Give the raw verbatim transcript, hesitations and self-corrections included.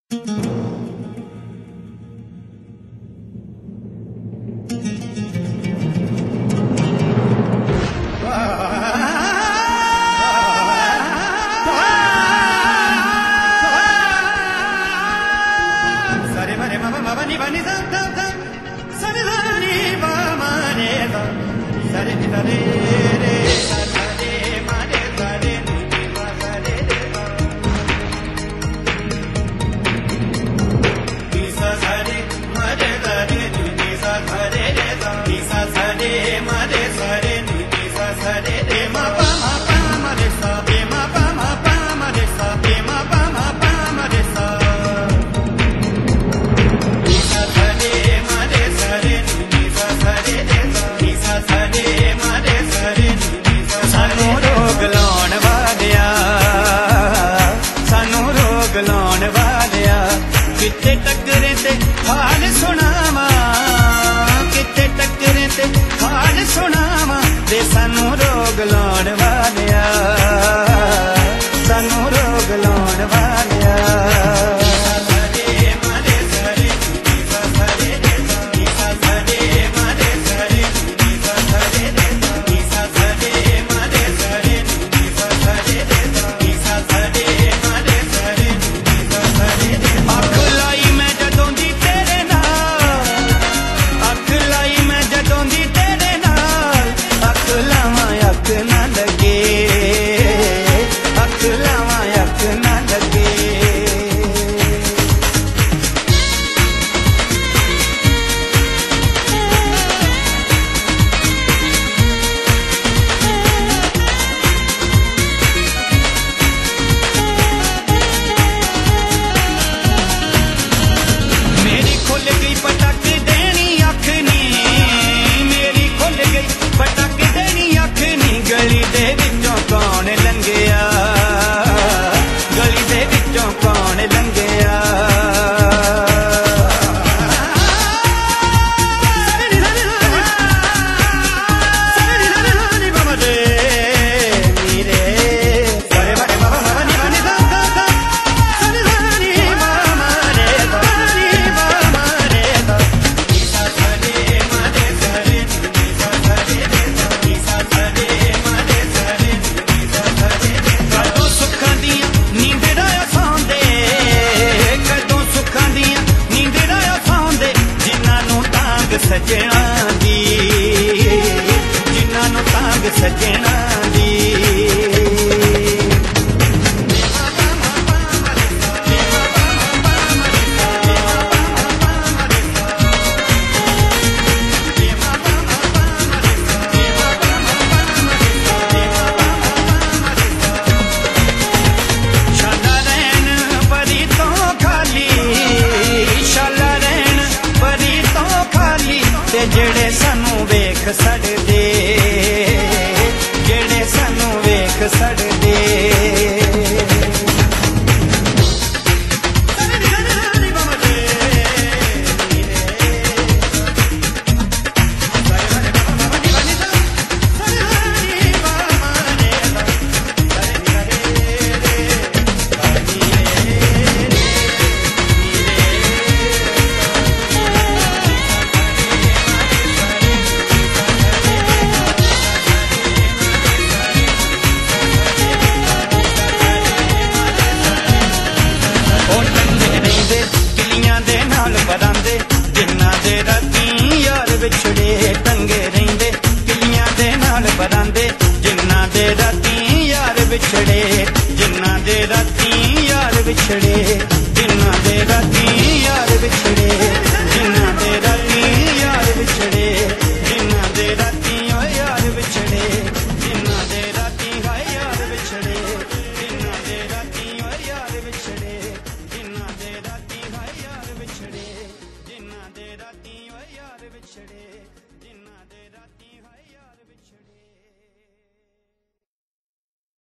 किते टकरे ते हाल सुनावा, किते टकरे ते हाल सुनावा दे सानू रोग लाउण वालिया, सानू रोग लाउण वालिया। गली दे विचों कौन लंघिया, गली दे विचों कौन लंघिया। सजना दी जिन्हां नूं तांग सजना दी। शाला रैन परी तो खाली, शाला रैन परी तो खाली ते जेड़े सानू वेख सड़दे, जेड़े सानू वेख सड़दे। जिन्ना दे राती यार विछड़े टंगे रहिंदे, किलियां दे नाल बरांदे जिन्ना दे राती यार विछड़े, जिन्ना दे राती यार विछड़े, जिन्ना दे राती